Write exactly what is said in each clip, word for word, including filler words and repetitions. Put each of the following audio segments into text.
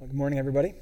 Well, good morning, everybody.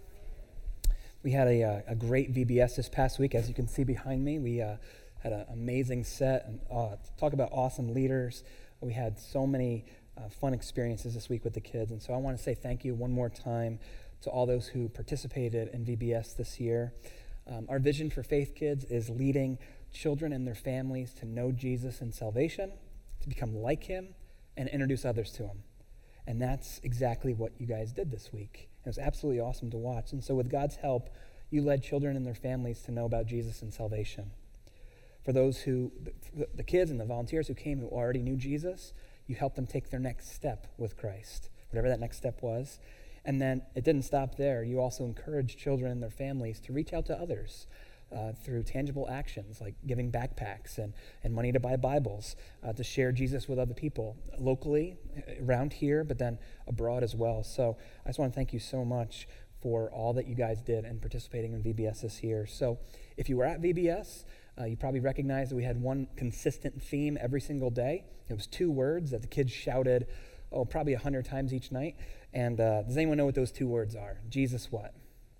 We had a, uh, a great V B S this past week. As you can see behind me, we uh, had an amazing set. And uh, talk about awesome leaders. We had so many uh, fun experiences this week with the kids. And so I want to say thank you one more time to all those who participated in V B S this year. Um, our vision for Faith Kids is leading children and their families to know Jesus and salvation, to become like him, and introduce others to him. And that's exactly what you guys did this week. It was absolutely awesome to watch. And so with God's help, you led children and their families to know about Jesus and salvation. For those who, the, the kids and the volunteers who came who already knew Jesus, you helped them take their next step with Christ, whatever that next step was. And then it didn't stop there. You also encouraged children and their families to reach out to others uh, through tangible actions like giving backpacks and, and money to buy Bibles, uh, to share Jesus with other people locally, around here, but then abroad as well. So I just want to thank you so much for all that you guys did and participating in V B S this year. So if you were at V B S, uh, you probably recognize that we had one consistent theme every single day. It was two words that the kids shouted, oh, probably a hundred times each night. And uh, does anyone know what those two words are? Jesus what?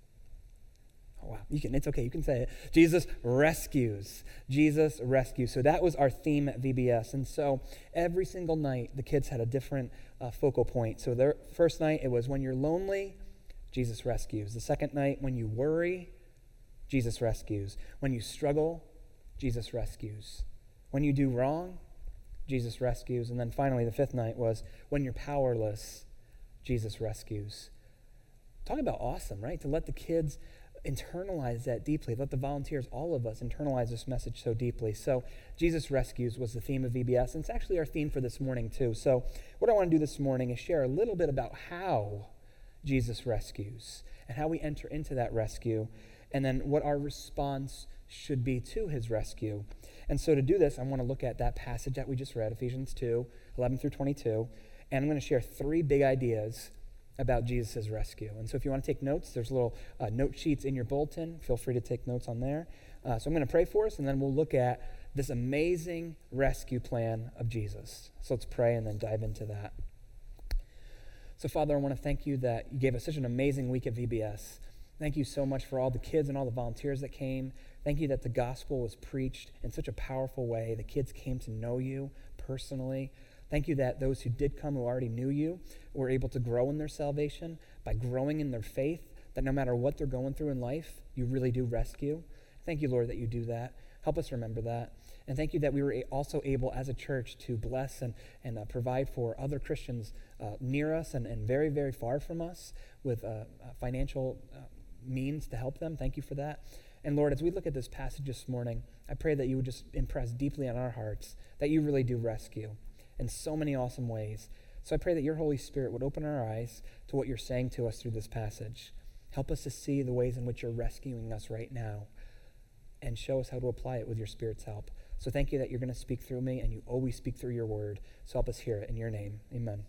Oh, wow. You can, it's okay. You can say it. Jesus rescues. Jesus rescues. So that was our theme at V B S. And so every single night, the kids had a different uh, focal point. So their first night, it was when you're lonely, Jesus rescues. The second night, when you worry, Jesus rescues. When you struggle, Jesus rescues. When you do wrong, Jesus rescues. And then finally, the fifth night was when you're powerless, Jesus rescues. Talk about awesome, right? To let the kids internalize that deeply. Let the volunteers, all of us, internalize this message so deeply. So Jesus rescues was the theme of V B S, and it's actually our theme for this morning too. So what I want to do this morning is share a little bit about how Jesus rescues and how we enter into that rescue, and then what our response should be to his rescue. And so to do this, I want to look at that passage that we just read, Ephesians two, eleven through twenty-two, and I'm going to share three big ideas about Jesus' rescue. And so if you want to take notes, there's little uh, note sheets in your bulletin. Feel free to take notes on there. Uh, so I'm going to pray for us, and then we'll look at this amazing rescue plan of Jesus. So let's pray and then dive into that. So Father, I want to thank you that you gave us such an amazing week at V B S. Thank you so much for all the kids and all the volunteers that came. Thank you that the gospel was preached in such a powerful way. The kids came to know you personally. Thank you that those who did come who already knew you were able to grow in their salvation by growing in their faith, that no matter what they're going through in life, you really do rescue. Thank you, Lord, that you do that. Help us remember that. And thank you that we were also able as a church to bless and, and uh, provide for other Christians uh, near us and, and very, very far from us with uh, uh, financial uh, means to help them. Thank you for that. And Lord, as we look at this passage this morning, I pray that you would just impress deeply on our hearts that you really do rescue in so many awesome ways. So I pray that your Holy Spirit would open our eyes to what you're saying to us through this passage. Help us to see the ways in which you're rescuing us right now and show us how to apply it with your Spirit's help. So thank you that you're going to speak through me, and you always speak through your word. So help us hear it in your name. Amen.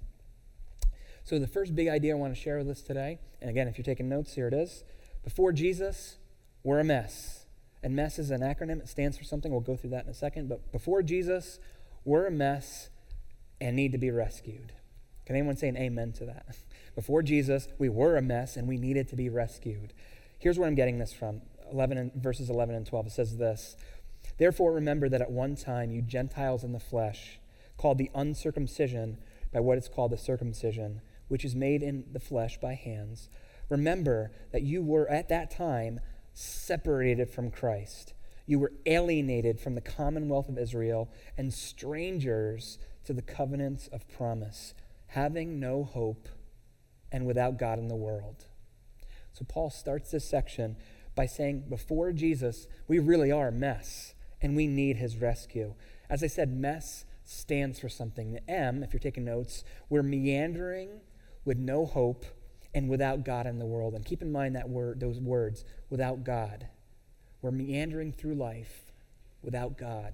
So the first big idea I want to share with us today, and again, if you're taking notes, here it is. Before Jesus, we're a mess. And mess is an acronym. It stands for something. We'll go through that in a second. But before Jesus, we're a mess and need to be rescued. Can anyone say an amen to that? Before Jesus, we were a mess and we needed to be rescued. Here's where I'm getting this from. eleven and, verses eleven and twelve. It says this: Therefore remember that at one time you Gentiles in the flesh, called the uncircumcision by what is called the circumcision, which is made in the flesh by hands. Remember that you were at that time separated from Christ. You were alienated from the commonwealth of Israel and strangers to the covenants of promise, having no hope and without God in the world. So Paul starts this section by saying, before Jesus, we really are a mess, and we need his rescue. As I said, mess stands for something. The M, if you're taking notes, we're meandering with no hope and without God in the world. And keep in mind that word, those words, without God. We're meandering through life without God.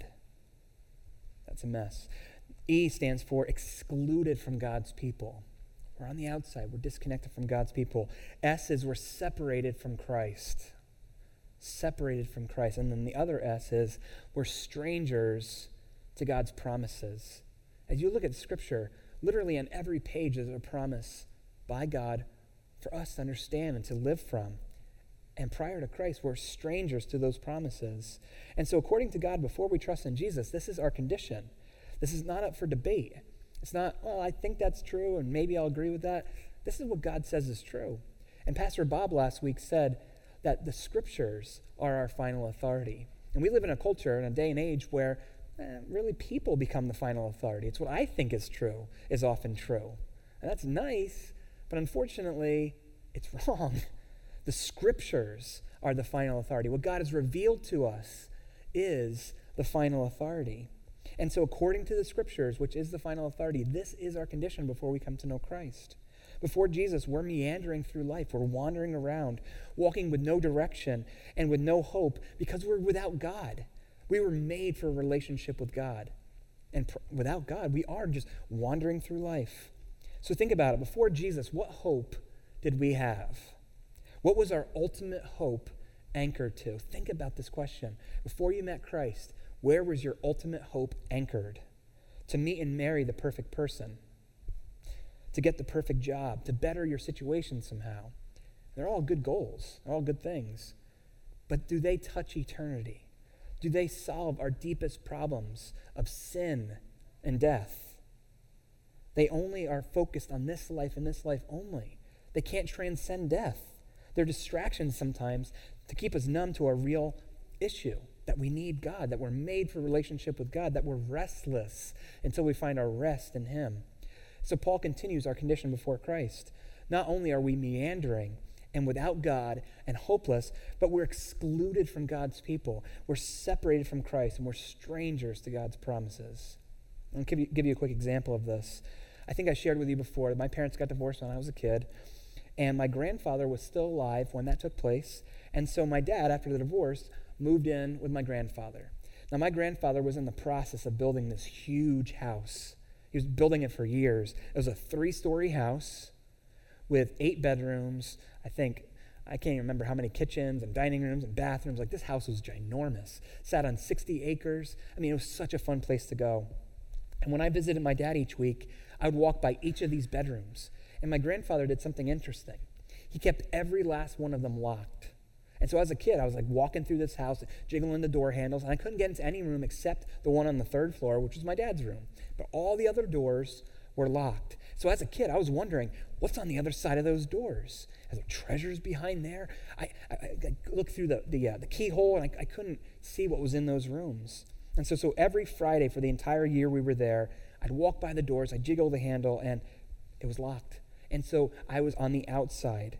That's a mess. E stands for excluded from God's people. We're on the outside. We're disconnected from God's people. S is we're separated from Christ. Separated from Christ. And then the other S is we're strangers to God's promises. As you look at Scripture, literally on every page is a promise by God for us to understand and to live from. And prior to Christ, we're strangers to those promises. And so according to God, before we trust in Jesus, this is our condition. This is not up for debate. It's not, well, I think that's true, and maybe I'll agree with that. This is what God says is true. And Pastor Bob last week said that the scriptures are our final authority. And we live in a culture, in a day and age where eh, really people become the final authority. It's what I think is true is often true. And that's nice, but unfortunately, it's wrong. The scriptures are the final authority. What God has revealed to us is the final authority. And so according to the scriptures, which is the final authority, this is our condition before we come to know Christ. Before Jesus, we're meandering through life. We're wandering around, walking with no direction and with no hope because we're without God. We were made for a relationship with God. And pr- without God, we are just wandering through life. So think about it. Before Jesus, what hope did we have? What was our ultimate hope anchored to? Think about this question. Before you met Christ, where was your ultimate hope anchored? To meet and marry the perfect person, to get the perfect job, to better your situation somehow. They're all good goals. They're all good things. But do they touch eternity? Do they solve our deepest problems of sin and death? They only are focused on this life and this life only. They can't transcend death. They're distractions sometimes to keep us numb to our real issue, that we need God, that we're made for relationship with God, that we're restless until we find our rest in him. So Paul continues our condition before Christ. Not only are we meandering and without God and hopeless, but we're excluded from God's people. We're separated from Christ, and we're strangers to God's promises. I'll give you, give you a quick example of this. I think I shared with you before that my parents got divorced when I was a kid. And my grandfather was still alive when that took place. And so my dad, after the divorce, moved in with my grandfather. Now, my grandfather was in the process of building this huge house. He was building it for years. It was a three-story house with eight bedrooms. I think, I can't even remember how many kitchens and dining rooms and bathrooms. Like, this house was ginormous. Sat on sixty acres. I mean, it was such a fun place to go. And when I visited my dad each week, I would walk by each of these bedrooms. And my grandfather did something interesting. He kept every last one of them locked. And so as a kid, I was like walking through this house, jiggling the door handles, and I couldn't get into any room except the one on the third floor, which was my dad's room. But all the other doors were locked. So as a kid, I was wondering, what's on the other side of those doors? Are there treasures behind there? I, I, I looked through the the, uh, the keyhole, and I, I couldn't see what was in those rooms. And so, so every Friday for the entire year we were there, I'd walk by the doors, I'd jiggle the handle, and it was locked. And so I was on the outside.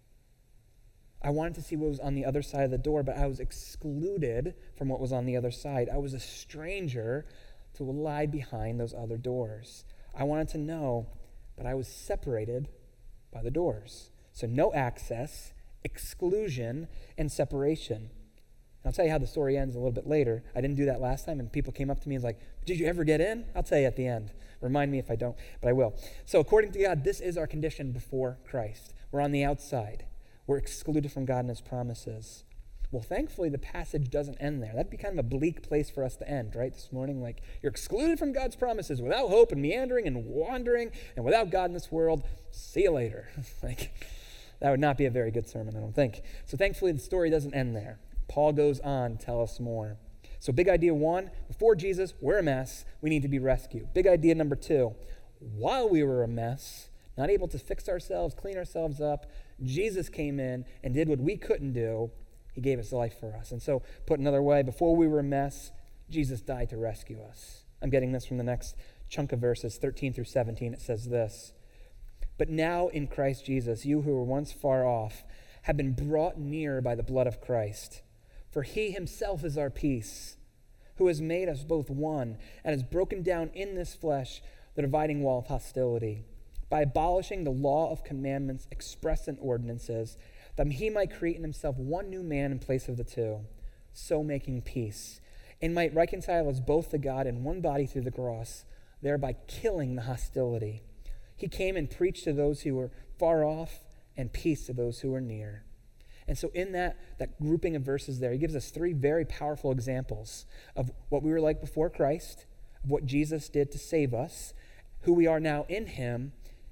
I wanted to see what was on the other side of the door, but I was excluded from what was on the other side. I was a stranger to lie behind those other doors. I wanted to know, but I was separated by the doors. So no access, exclusion, and separation. And I'll tell you how the story ends a little bit later. I didn't do that last time, and people came up to me and was like, did you ever get in? I'll tell you at the end. Remind me if I don't, but I will. So according to God, this is our condition before Christ. We're on the outside. We're excluded from God and his promises. Well, thankfully, the passage doesn't end there. That'd be kind of a bleak place for us to end, right, this morning? Like, you're excluded from God's promises, without hope and meandering and wandering and without God in this world. See you later. Like, that would not be a very good sermon, I don't think. So thankfully, the story doesn't end there. Paul goes on to tell us more. So big idea one, before Jesus, we're a mess. We need to be rescued. Big idea number two, while we were a mess, not able to fix ourselves, clean ourselves up, Jesus came in and did what we couldn't do. He gave his life for us. And so, put another way, before we were a mess, Jesus died to rescue us. I'm getting this from the next chunk of verses, thirteen through seventeen. It says this, but now in Christ Jesus, you who were once far off have been brought near by the blood of Christ. For he himself is our peace, who has made us both one and has broken down in this flesh the dividing wall of hostility, by abolishing the law of commandments expressed in ordinances, that he might create in himself one new man in place of the two, so making peace, and might reconcile us both to God in one body through the cross, thereby killing the hostility. He came and preached to those who were far off and peace to those who were near. And so in that, that grouping of verses there, he gives us three very powerful examples of what we were like before Christ, of what Jesus did to save us, who we are now in him,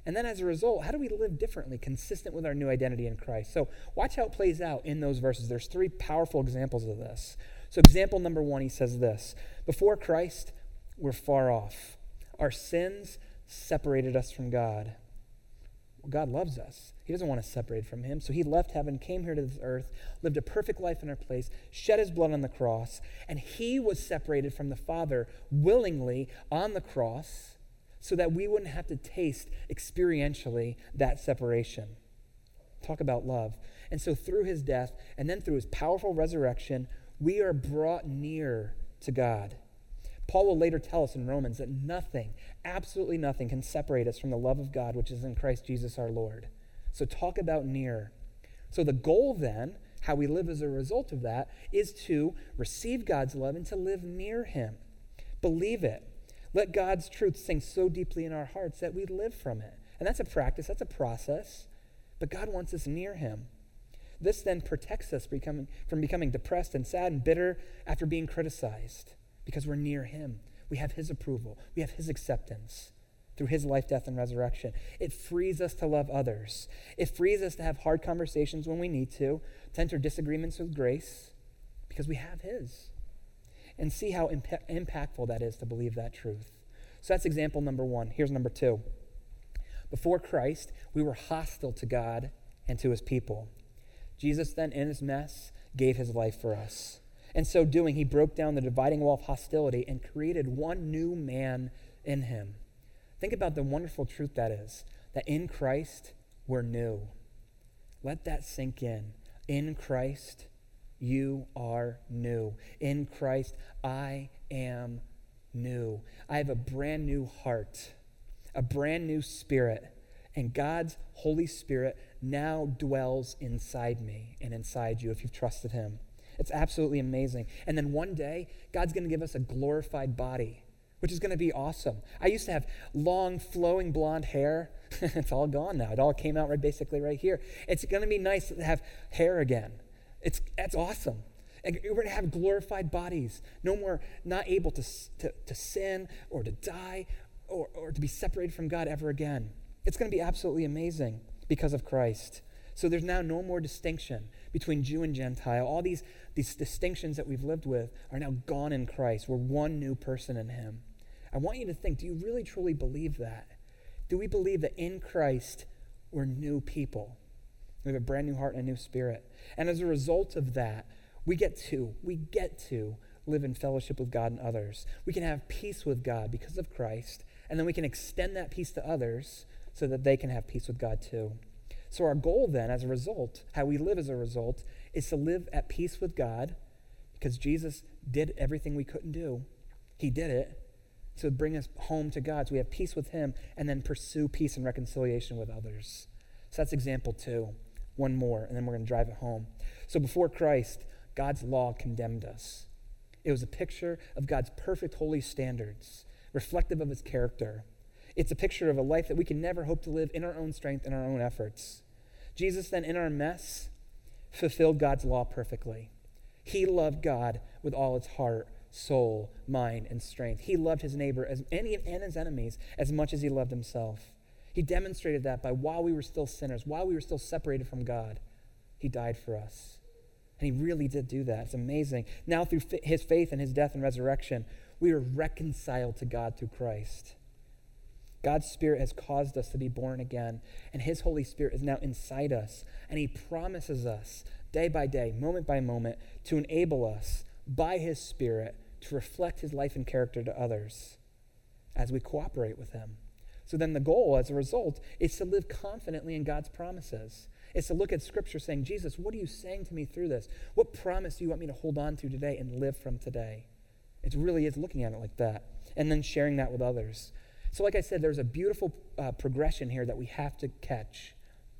And then as a result, how do we live differently, consistent with our new identity in Christ? So watch how it plays out in those verses. There's three powerful examples of this. So example number one, he says this: before Christ, we're far off. Our sins separated us from God. Well, God loves us. He doesn't want us separated from him. So he left heaven, came here to this earth, lived a perfect life in our place, shed his blood on the cross, and he was separated from the Father willingly on the cross so that we wouldn't have to taste experientially that separation. Talk about love. And so through his death and then through his powerful resurrection, we are brought near to God. Paul will later tell us in Romans that nothing, absolutely nothing, can separate us from the love of God, which is in Christ Jesus our Lord. So talk about near. So the goal then, how we live as a result of that, is to receive God's love and to live near him. Believe it. Let God's truth sink so deeply in our hearts that we live from it. And that's a practice, that's a process. But God wants us near him. This then protects us becoming, from becoming depressed and sad and bitter after being criticized, because we're near him. We have his approval. We have his acceptance through his life, death, and resurrection. It frees us to love others. It frees us to have hard conversations when we need to, to enter disagreements with grace, because we have his. And see how imp- impactful that is to believe that truth. So that's example number one. Here's number two. Before Christ, we were hostile to God and to his people. Jesus then, in his mess, gave his life for us. In so doing, he broke down the dividing wall of hostility and created one new man in him. Think about the wonderful truth that is, that in Christ, we're new. Let that sink in. In Christ, you are new. In Christ, I am new. I have a brand new heart, a brand new spirit, and God's Holy Spirit now dwells inside me and inside you if you've trusted him. It's absolutely amazing. And then one day, God's going to give us a glorified body, which is going to be awesome. I used to have long, flowing blonde hair. It's all gone now. It all came out right basically right here. It's going to be nice to have hair again. It's That's awesome. And we're going to have glorified bodies. No more not able to, to, to sin or to die or, or to be separated from God ever again. It's going to be absolutely amazing because of Christ. So there's now no more distinction between Jew and Gentile. All these, these distinctions that we've lived with are now gone in Christ. We're one new person in him. I want you to think, do you really truly believe that? Do we believe that in Christ we're new people? We have a brand new heart and a new spirit. And as a result of that, we get to, we get to live in fellowship with God and others. We can have peace with God because of Christ, and then we can extend that peace to others so that they can have peace with God too. So our goal then, as a result, how we live as a result, is to live at peace with God because Jesus did everything we couldn't do. He did it to bring us home to God so we have peace with him and then pursue peace and reconciliation with others. So that's example two. One more, and then we're going to drive it home. So before Christ, God's law condemned us. It was a picture of God's perfect holy standards, reflective of his character. It's a picture of a life that we can never hope to live in our own strength and our own efforts. Jesus then, in our mess, fulfilled God's law perfectly. He loved God with all his heart, soul, mind, and strength. He loved his neighbor as, and his enemies as much as he loved himself. He demonstrated that by while we were still sinners, while we were still separated from God, he died for us. And he really did do that. It's amazing. Now through his faith and his death and resurrection, we are reconciled to God through Christ. God's Spirit has caused us to be born again, and his Holy Spirit is now inside us, and he promises us day by day, moment by moment, to enable us by his Spirit to reflect his life and character to others as we cooperate with him. So then the goal, as a result, is to live confidently in God's promises. It's to look at Scripture saying, Jesus, what are you saying to me through this? What promise do you want me to hold on to today and live from today? It really is looking at it like that, and then sharing that with others. So like I said, there's a beautiful uh, progression here that we have to catch.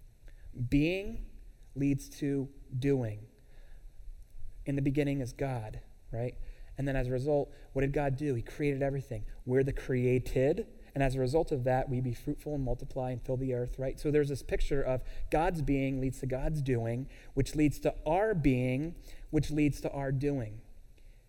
Being leads to doing. In the beginning is God, right? And then as a result, what did God do? He created everything. We're the created, and as a result of that, we be fruitful and multiply and fill the earth, right? So there's this picture of God's being leads to God's doing, which leads to our being, which leads to our doing.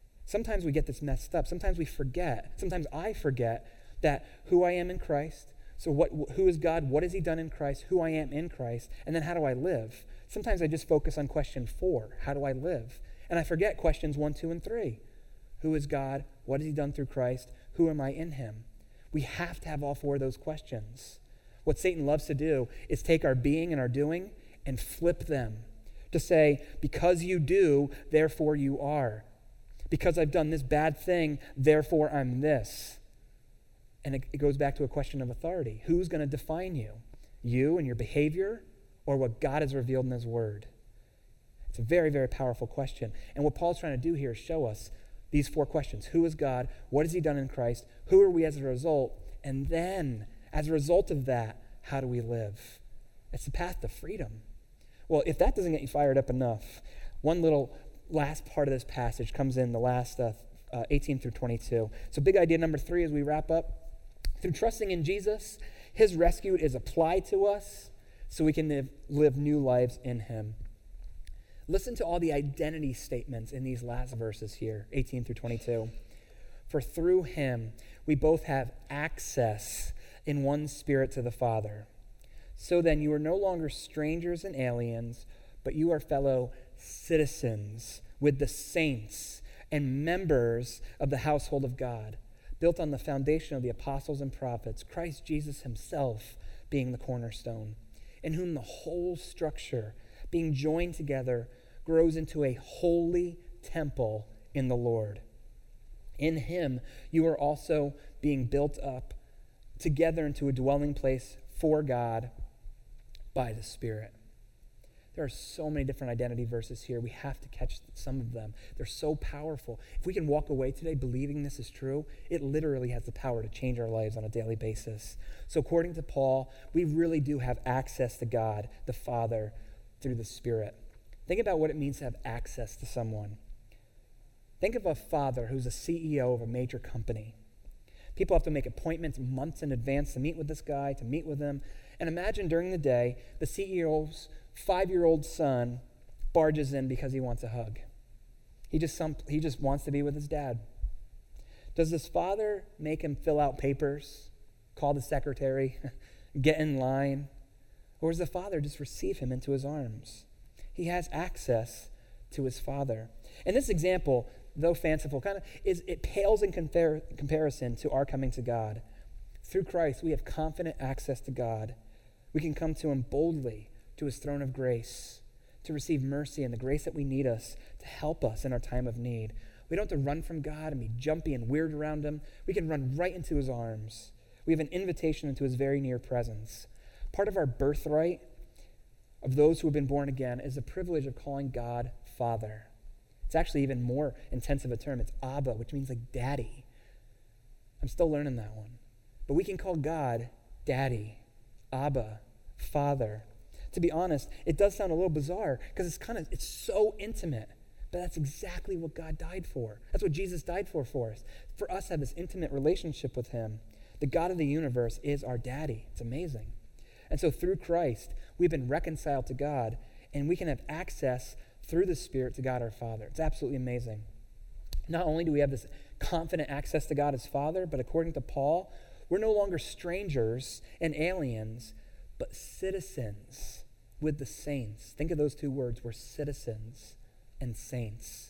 Sometimes we get this messed up. Sometimes we forget. Sometimes I forget that who I am in Christ, So what? Who is God? What has he done in Christ? Who I am in Christ? And then how do I live? Sometimes I just focus on question four. How do I live? And I forget questions one, two, and three. Who is God? What has he done through Christ? Who am I in him? We have to have all four of those questions. What Satan loves to do is take our being and our doing and flip them to say, because you do, therefore you are. Because I've done this bad thing, therefore I'm this. And it, it goes back to a question of authority. Who's going to define you? You and your behavior, or what God has revealed in his word? It's a very, very powerful question. And what Paul's trying to do here is show us these four questions. Who is God? What has he done in Christ? Who are we as a result? And then, as a result of that, how do we live? It's the path to freedom. Well, if that doesn't get you fired up enough, one little last part of this passage comes in the last uh, uh, eighteen through twenty-two. So big idea number three as we wrap up. Through trusting in Jesus, his rescue is applied to us so we can live, live new lives in him. Listen to all the identity statements in these last verses here, eighteen through twenty-two. For through him we both have access in one spirit to the Father. So then you are no longer strangers and aliens, but you are fellow citizens with the saints and members of the household of God, built on the foundation of the apostles and prophets, Christ Jesus himself being the cornerstone, in whom the whole structure, being joined together, grows into a holy temple in the Lord. In him you are also being built up together into a dwelling place for God by the Spirit. There are so many different identity verses here. We have to catch some of them. They're so powerful. If we can walk away today believing this is true, it literally has the power to change our lives on a daily basis. So according to Paul, we really do have access to God, the Father, through the Spirit. Think about what it means to have access to someone. Think of a father who's a C E O of a major company. People have to make appointments months in advance to meet with this guy, to meet with him. And imagine during the day, the C E O's five-year-old son barges in because he wants a hug. He just some, he just wants to be with his dad. Does this father make him fill out papers, call the secretary, get in line? Or does the father just receive him into his arms? He has access to his Father. And this example, though fanciful, kind of is it pales in compar- comparison to our coming to God. Through Christ, we have confident access to God. We can come to him boldly, to his throne of grace, to receive mercy and the grace that we need us to help us in our time of need. We don't have to run from God and be jumpy and weird around him. We can run right into his arms. We have an invitation into his very near presence. Part of our birthright of those who have been born again is the privilege of calling God Father. It's actually even more intensive a term. It's Abba, which means like daddy. I'm still learning that one. But we can call God Daddy, Abba, Father. To be honest, it does sound a little bizarre because it's kind of, it's so intimate. But that's exactly what God died for. That's what Jesus died for for us. For us to have this intimate relationship with him. The God of the universe is our daddy. It's amazing. And so through Christ, we've been reconciled to God, and we can have access through the Spirit to God our Father. It's absolutely amazing. Not only do we have this confident access to God as Father, but according to Paul, we're no longer strangers and aliens, but citizens with the saints. Think of those two words. We're citizens and saints.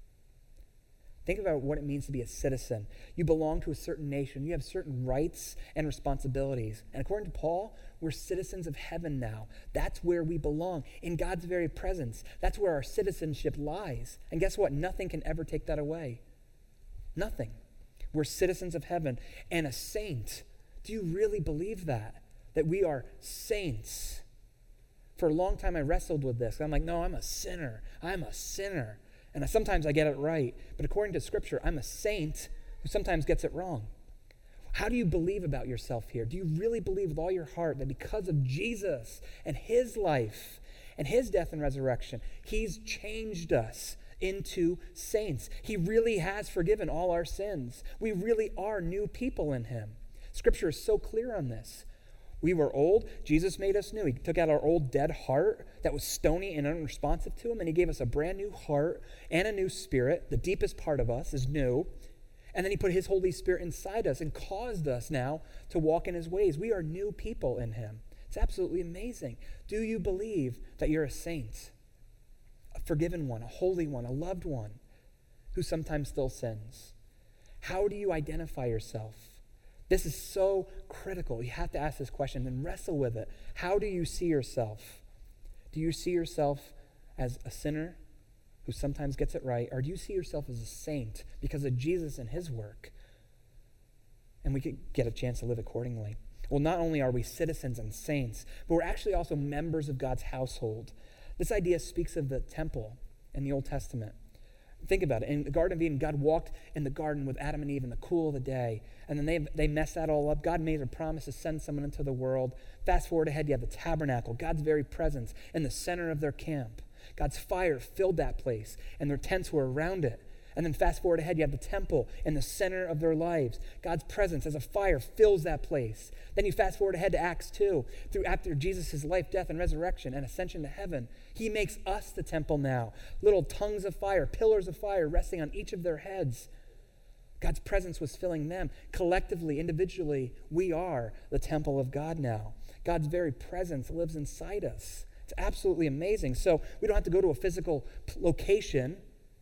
Think about what it means to be a citizen. You belong to a certain nation. You have certain rights and responsibilities. And according to Paul, we're citizens of heaven now. That's where we belong, in God's very presence. That's where our citizenship lies. And guess what? Nothing can ever take that away. Nothing. We're citizens of heaven and a saint. Do you really believe that? That we are saints? For a long time I wrestled with this. I'm like, no, I'm a sinner. I'm a sinner. And sometimes I get it right. But according to Scripture, I'm a saint who sometimes gets it wrong. How do you believe about yourself here? Do you really believe with all your heart that because of Jesus and his life and his death and resurrection, he's changed us into saints? He really has forgiven all our sins. We really are new people in him. Scripture is so clear on this. We were old. Jesus made us new. He took out our old dead heart that was stony and unresponsive to him, and he gave us a brand new heart and a new spirit. The deepest part of us is new. And then he put his Holy Spirit inside us and caused us now to walk in his ways. We are new people in him. It's absolutely amazing. Do you believe that you're a saint, a forgiven one, a holy one, a loved one who sometimes still sins? How do you identify yourself? This is so critical. You have to ask this question and wrestle with it. How do you see yourself? Do you see yourself as a sinner who sometimes gets it right, or do you see yourself as a saint because of Jesus and his work? And we could get a chance to live accordingly. Well, not only are we citizens and saints, but we're actually also members of God's household. This idea speaks of the temple in the Old Testament. Think about it. In the Garden of Eden, God walked in the garden with Adam and Eve in the cool of the day, and then they they messed that all up. God made a promise to send someone into the world. Fast forward ahead, you have the tabernacle, God's very presence in the center of their camp. God's fire filled that place, and their tents were around it. And then fast forward ahead, you have the temple in the center of their lives. God's presence as a fire fills that place. Then you fast forward ahead to Acts two. Through after Jesus' life, death, and resurrection and ascension to heaven, he makes us the temple now. Little tongues of fire, pillars of fire resting on each of their heads. God's presence was filling them. Collectively, individually, we are the temple of God now. God's very presence lives inside us. It's absolutely amazing. So we don't have to go to a physical location,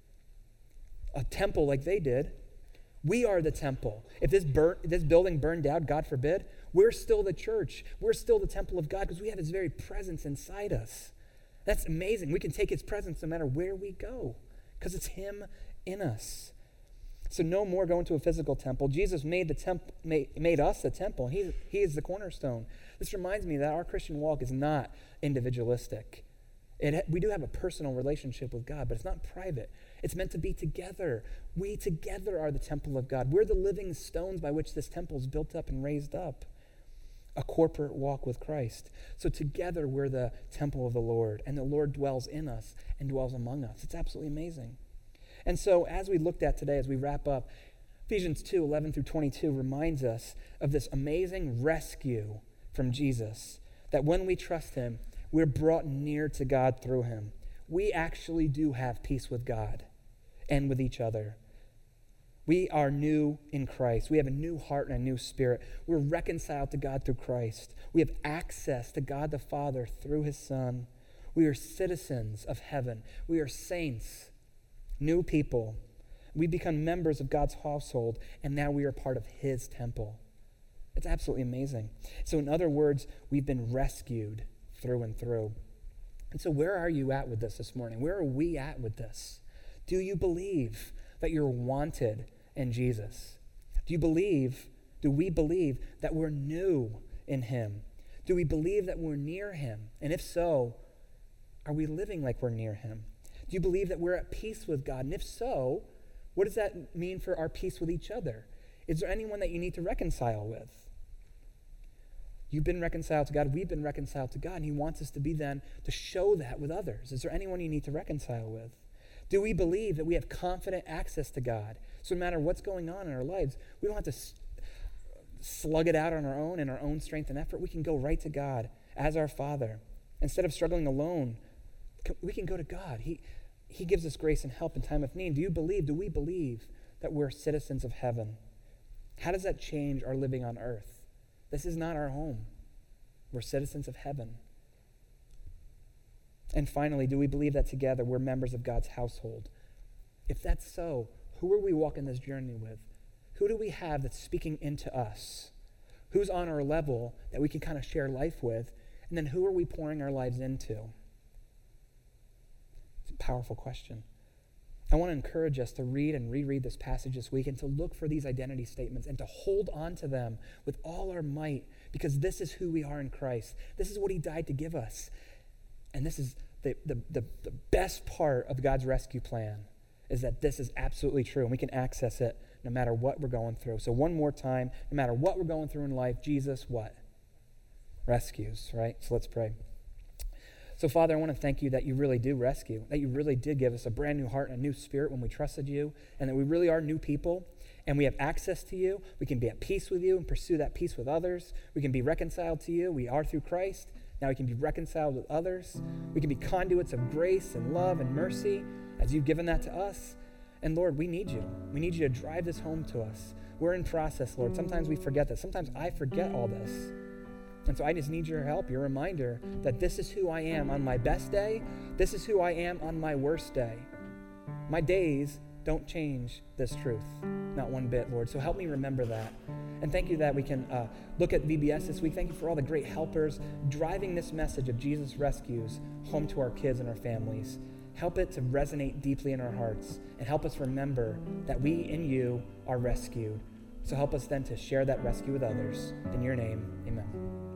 a temple like they did. We are the temple. If this burn, this building burned down, God forbid, we're still the church. We're still the temple of God because we have his very presence inside us. That's amazing. We can take his presence no matter where we go because it's him in us. So no more going to a physical temple. Jesus made the temp- made, made us the temple, and he, he is the cornerstone. This reminds me that our Christian walk is not individualistic. It, we do have a personal relationship with God, but it's not private. It's meant to be together. We together are the temple of God. We're the living stones by which this temple is built up and raised up. A corporate walk with Christ. So together we're the temple of the Lord, and the Lord dwells in us and dwells among us. It's absolutely amazing. And so as we looked at today, as we wrap up, Ephesians two, eleven through twenty-two reminds us of this amazing rescue from Jesus, that when we trust him, we're brought near to God through him. We actually do have peace with God and with each other. We are new in Christ. We have a new heart and a new spirit. We're reconciled to God through Christ. We have access to God the Father through his Son. We are citizens of heaven. We are saints, new people. We become members of God's household, and now we are part of his temple. It's absolutely amazing. So in other words, we've been rescued through and through. And so where are you at with this this morning? Where are we at with this? Do you believe that you're wanted in Jesus? Do you believe, do we believe that we're new in him? Do we believe that we're near him? And if so, are we living like we're near him? Do you believe that we're at peace with God? And if so, what does that mean for our peace with each other? Is there anyone that you need to reconcile with? You've been reconciled to God. We've been reconciled to God. And he wants us to be then to show that with others. Is there anyone you need to reconcile with? Do we believe that we have confident access to God? So no matter what's going on in our lives, we don't have to s- slug it out on our own in our own strength and effort. We can go right to God as our Father. Instead of struggling alone, we can go to God. He, he gives us grace and help in time of need. Do you believe, do we believe that we're citizens of heaven? How does that change our living on earth? This is not our home. We're citizens of heaven. And finally, do we believe that together we're members of God's household? If that's so, who are we walking this journey with? Who do we have that's speaking into us? Who's on our level that we can kind of share life with? And then who are we pouring our lives into? It's a powerful question. I want to encourage us to read and reread this passage this week and to look for these identity statements and to hold on to them with all our might, because this is who we are in Christ. This is what he died to give us. And this is the, the, the, the best part of God's rescue plan, is that this is absolutely true and we can access it no matter what we're going through. So one more time, no matter what we're going through in life, Jesus, what? Rescues, right? So let's pray. So Father, I want to thank you that you really do rescue, that you really did give us a brand new heart and a new spirit when we trusted you, and that we really are new people, and we have access to you. We can be at peace with you and pursue that peace with others. We can be reconciled to you. We are through Christ. Now we can be reconciled with others. We can be conduits of grace and love and mercy as you've given that to us. And Lord, we need you. We need you to drive this home to us. We're in process, Lord. Sometimes we forget this. Sometimes I forget all this. And so I just need your help, your reminder that this is who I am on my best day. This is who I am on my worst day. My days don't change this truth, not one bit, Lord. So help me remember that. And thank you that we can uh, look at V B S this week. Thank you for all the great helpers driving this message of Jesus rescues home to our kids and our families. Help it to resonate deeply in our hearts and help us remember that we in you are rescued. So help us then to share that rescue with others. In your name, amen.